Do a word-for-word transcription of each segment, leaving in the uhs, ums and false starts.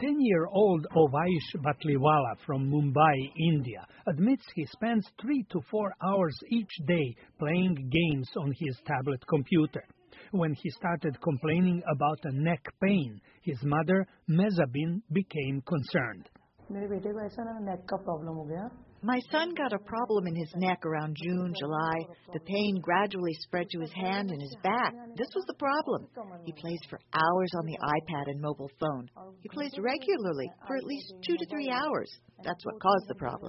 ten-year-old Ovaish Batliwala from Mumbai, India, admits he spends three to four hours each day playing games on his tablet computer. When he started complaining about a neck pain, his mother, Mezabin, became concerned. My son got a problem in his neck around June, July. The pain gradually spread to his hand and his back. This was the problem. He plays for hours on the iPad and mobile phone. He plays regularly for at least two to three hours. That's what caused the problem.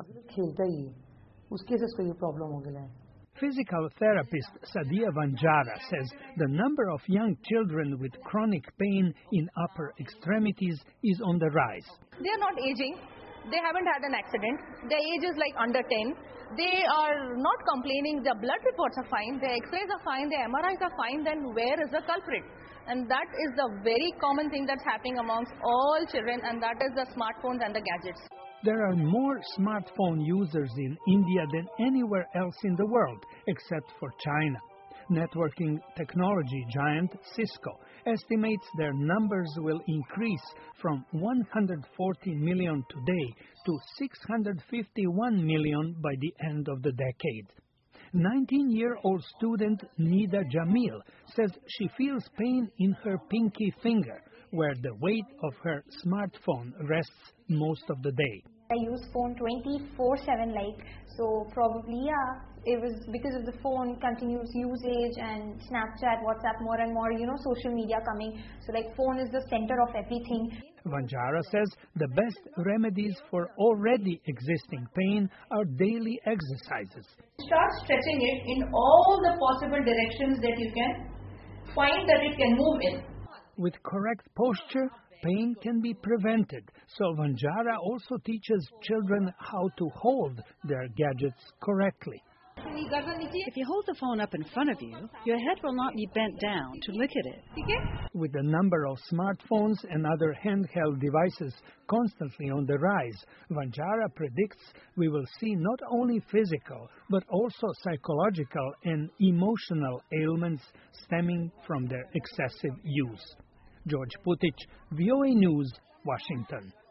Physical therapist Sadia Vanjara says the number of young children with chronic pain in upper extremities is on the rise. They are not aging. They haven't had an accident. Their age is like under ten. They are not complaining. Their blood reports are fine. Their x-rays are fine. Their M R Is are fine. Then where is the culprit? And that is the very common thing that's happening amongst all children, and that is the smartphones and the gadgets. There are more smartphone users in India than anywhere else in the world, except for China. Networking technology giant Cisco estimates their numbers will increase from one hundred forty million today to six hundred fifty-one million by the end of the decade. nineteen-year-old student Nida Jamil says she feels pain in her pinky finger, where the weight of her smartphone rests most of the day. I use phone twenty-four seven, like, so probably, yeah, it was because of the phone continuous usage and Snapchat, WhatsApp, more and more, you know, social media coming. So, like, phone is the center of everything. Vanjara says the best remedies for already existing pain are daily exercises. Start stretching it in all the possible directions that you can find that it can move in. With correct posture, pain can be prevented. So Vanjara also teaches children how to hold their gadgets correctly. If you hold the phone up in front of you, your head will not be bent down to look at it. With the number of smartphones and other handheld devices constantly on the rise, Vanjara predicts we will see not only physical, but also psychological and emotional ailments stemming from their excessive use. George Putich, V O A News, Washington.